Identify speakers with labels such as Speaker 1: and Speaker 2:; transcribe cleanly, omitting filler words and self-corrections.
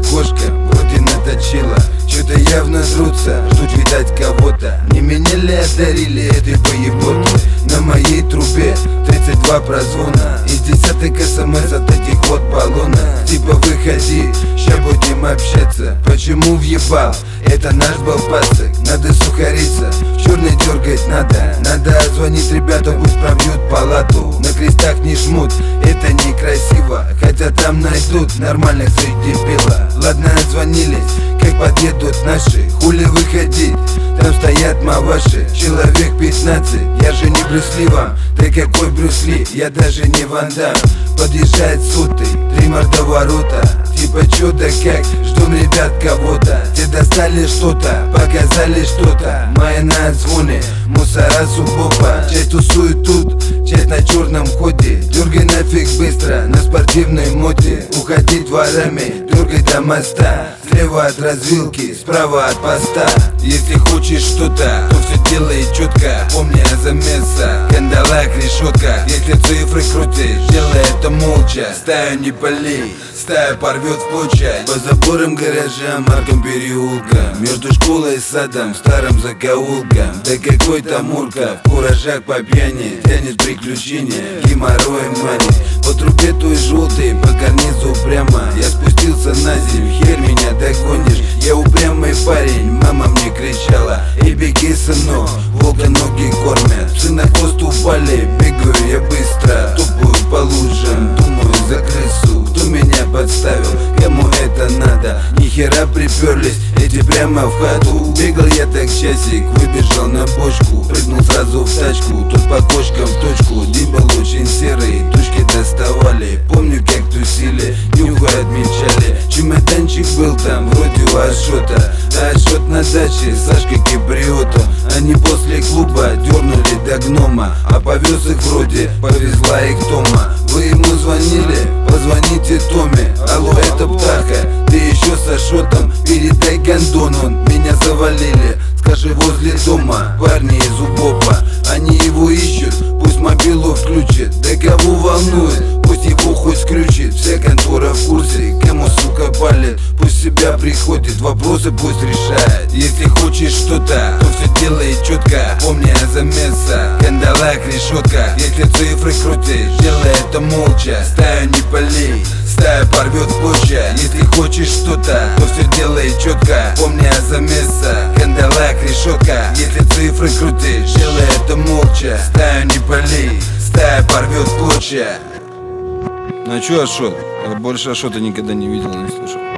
Speaker 1: кошка, вроде наточила. Что-то явно трутся, ждут, видать, кого-то. Не меня ли одарили этой поеботы? На моей трубе 32 прозвона и десяток СМС от этих вот баллона. Типа выходи, ща будем общаться. Почему въебал? Это наш был пацак. Надо сухариться, в черный дергать надо. Надо звонить ребятам, пусть пробьют палату. На крестах не жмут, это некрасиво. Хотя там найдут нормальных среди бела. Ладно, отзвонились, как подъедут наши. Хули выходить, там стоят маваши. Человек 15, я же не Брюс Ли вам. Ты какой Брюс Ли, я даже не Ван Дам. Подъезжает сутый, 3 мордоворота. Типа чё да как, ждем ребят кого-то. Те достали что-то, показали что-то. Моя на отзвоне, мусора субопа. Часть тусует тут, часть на черном ходе. Дергай нафиг быстро, на спортивной моде. Уходить дворами, дергай до моста. Слева от развилки, справа от поста. Если хочешь что-то, то все делай четко. Помни о замеса, кандалах, решетка. Если цифры крутишь, делай это молча. Стаю не пали, стая порвет в клочья. По заборам гаражам, аркам переулка. Между школой и садом, старым закоулком. Да какой там урка, в куражах по пьяни. Тянет приключения, геморроем манит. По трубе той желтой, по карнизу прямо. Я спустился на землю, хер меня догонишь. Я упрямый парень, мама мне кричала: эй, беги, сынок, волка ноги кормят. Псы на хвост упали, бегаю я быстро. Тупую по лужам, думаю за крысу. Кто меня подставил, кому это надо? Нихера приперлись, эти прямо в хату. Бегал я так часик, выбежал на бочку. Прыгнул сразу в тачку, тут по кочкам в точку. День был очень серый, тушки доставали. Помню, как тусили, нюхай отмечали. Чемоданчик был там, вроде у Ашота. А Ашот на даче, Сашка киприотом. Они после клуба дернули до гнома. А повез их вроде, повезла их Тома. Вы ему звонили? Позвоните Томе. Алло, это Птаха, ты еще с Ашотом? Передай гондон, он меня завалили. Скажи, возле дома парни из УБОПа. Они его ищут, пусть мобилу включит. Да кого волнует, пусть его хоть скрючит. Вся контора в курсе, кому сука палит. Пусть себя приходит, вопросы пусть решает. Если хочешь что-то, то все делай четко. Помни о замеса, кандалах, решетка. Если цифры крутишь, делай это молча. Стаю не пали, стая порвет в клочья. Если хочешь что-то, то все делай четко. Помни о замеса, кандалах, решетка. Если цифры крутишь, делай это молча. Стаю не пали, стая порвет в клочья.
Speaker 2: Ну а чё Ашот? Я больше Ашота никогда не видел, не слышал.